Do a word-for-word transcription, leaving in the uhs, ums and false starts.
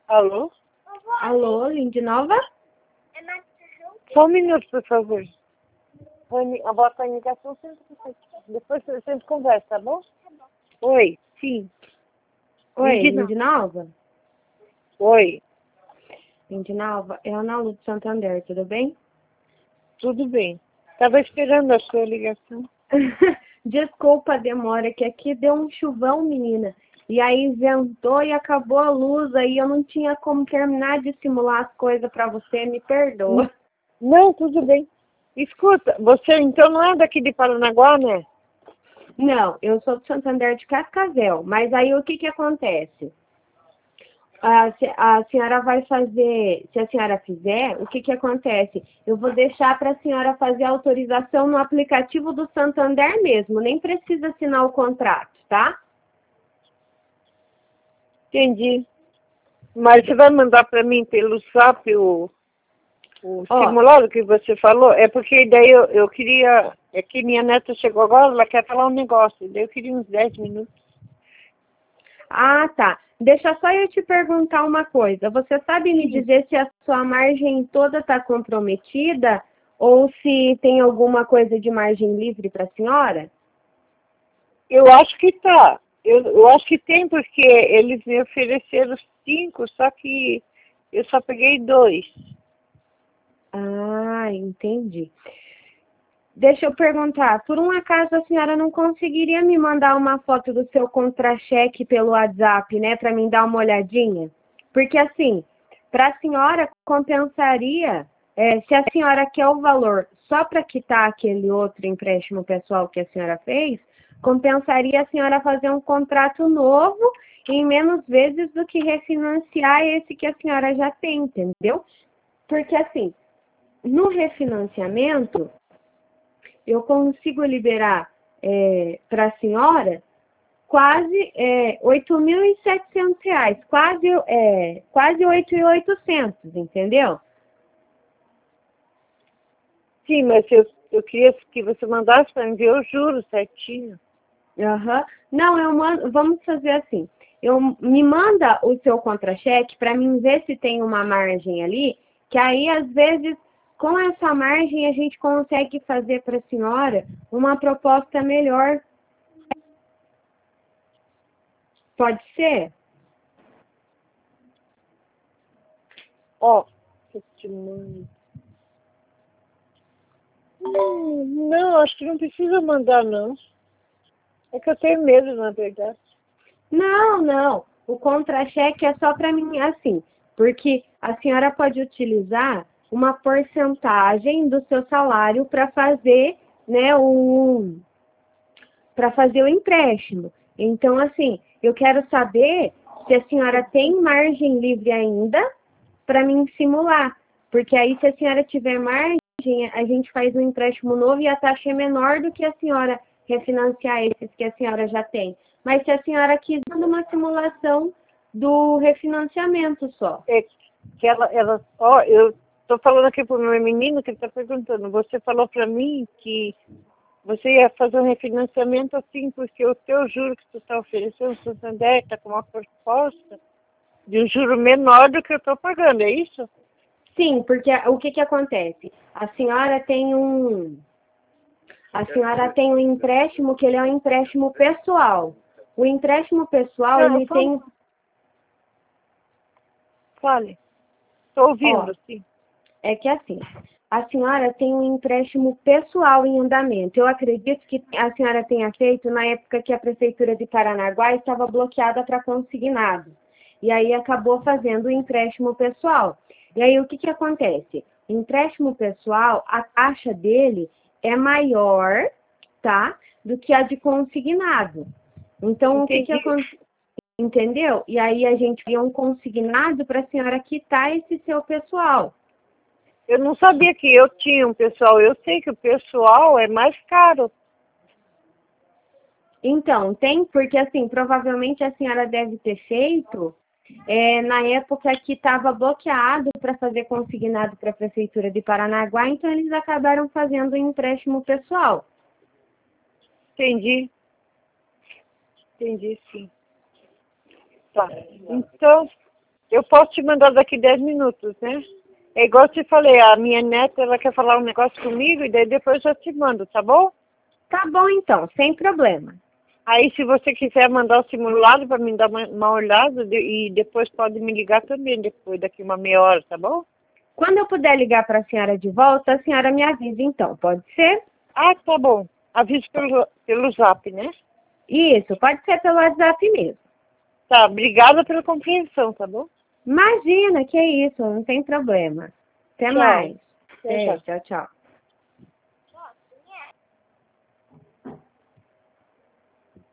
Alô? Alô, Lindy Nova? Só um minuto, por favor. Rani, a bota a indicação sempre. Depois a gente conversa, tá bom? Oi, sim. Oi, Lindy Lindy Nova? Oi, Lindy Nova, é a Ana Lu de Santander, tudo bem? tudo bem. Tava esperando a sua ligação. Desculpa a demora, que aqui deu um chuvão, menina. E aí ventou e acabou a luz, aí eu não tinha como terminar de simular as coisas pra você, me perdoa. Não, tudo bem. Escuta, você então não é daqui de Paranaguá, né? Não, eu sou de Santander de Cascavel, mas aí o que que acontece? A, se- a senhora vai fazer, se a senhora fizer, o que que acontece? Eu vou deixar para a senhora fazer a autorização no aplicativo do Santander mesmo, nem precisa assinar o contrato, tá? Entendi. Mas você vai mandar para mim pelo zap o, o Ó, simulado que você falou? É porque daí eu, eu queria... É que minha neta chegou agora, ela quer falar um negócio. Daí eu queria uns dez minutos. ah, tá. Deixa só eu te perguntar uma coisa. Você sabe me dizer se a sua margem toda está comprometida ou se tem alguma coisa de margem livre para a senhora? Eu acho que tá. Eu, eu acho que tem, porque eles me ofereceram cinco, só que eu só peguei dois. Ah, entendi. Deixa eu perguntar, por um acaso a senhora não conseguiria me mandar uma foto do seu contra-cheque pelo WhatsApp, né, para mim dar uma olhadinha? Porque assim, para a senhora compensaria, é, se a senhora quer o valor só para quitar aquele outro empréstimo pessoal que a senhora fez, compensaria a senhora fazer um contrato novo em menos vezes do que refinanciar esse que a senhora já tem, entendeu? Porque assim, no refinanciamento eu consigo liberar é, para a senhora quase é, oito mil e setecentos reais, quase, é, quase oito mil e oitocentos, entendeu? Sim, mas eu, eu queria que você mandasse para mim ver o juro certinho. Uhum. Não, eu mando, vamos fazer assim. Eu, me manda o seu contra-cheque para mim ver se tem uma margem ali, que aí às vezes com essa margem a gente consegue fazer para a senhora uma proposta melhor. Pode ser? Ó, eu te mando. Não, não, acho que não precisa mandar, não. É que eu tenho medo, na verdade. Não, não. O contra-cheque é só para mim assim, porque a senhora pode utilizar uma porcentagem do seu salário para fazer, né, o para fazer o empréstimo. Então, assim, eu quero saber se a senhora tem margem livre ainda para mim simular, porque aí se a senhora tiver margem, a gente faz um empréstimo novo e a taxa é menor do que a senhora refinanciar esses que a senhora já tem. Mas se a senhora quiser uma simulação do refinanciamento só. É que ela, ela, ó, eu tô falando aqui pro meu menino que ele tá perguntando. Você falou para mim que você ia fazer um refinanciamento assim, porque o teu juro que tu tá oferecendo, o Santander tá com uma proposta de um juro menor do que eu tô pagando, é isso? Sim, porque o que que acontece? A senhora tem um a senhora tem um empréstimo que ele é um empréstimo pessoal. O empréstimo pessoal, Não, ele fale. tem, Fale. Tô ó, ouvindo, sim. é que assim, a senhora tem um empréstimo pessoal em andamento. Eu acredito que a senhora tenha feito na época que a Prefeitura de Paranaguá estava bloqueada para consignado. E aí acabou fazendo o empréstimo pessoal. E aí o que que acontece? O empréstimo pessoal, a taxa dele é maior, tá? Do que a de consignado. Então, o que que Entendi. acontece? Entendeu? E aí a gente via um consignado para a senhora quitar esse seu pessoal. Eu não sabia que eu tinha um pessoal. Eu sei que o pessoal é mais caro. Então, tem, porque assim, provavelmente a senhora deve ter feito é, na época que estava bloqueado para fazer consignado para a Prefeitura de Paranaguá, então eles acabaram fazendo um empréstimo pessoal. Entendi. Entendi, sim. Tá. Então, Eu posso te mandar daqui dez minutos, né? É igual eu te falei, a minha neta, ela quer falar um negócio comigo e daí depois eu te mando, tá bom? Tá bom, então, sem problema. Aí, se você quiser mandar o simulado para mim dar uma, uma olhada de, e depois pode me ligar também, depois, daqui uma meia hora, tá bom? Quando eu puder ligar para a senhora de volta, a senhora me avisa, então, pode ser? Ah, tá bom. Avise pelo, pelo zap, né? Isso, pode ser pelo WhatsApp mesmo. Tá, obrigada pela compreensão, tá bom? Imagina, que é isso, não tem problema. Até Tchau. mais. Até É, já. tchau, tchau.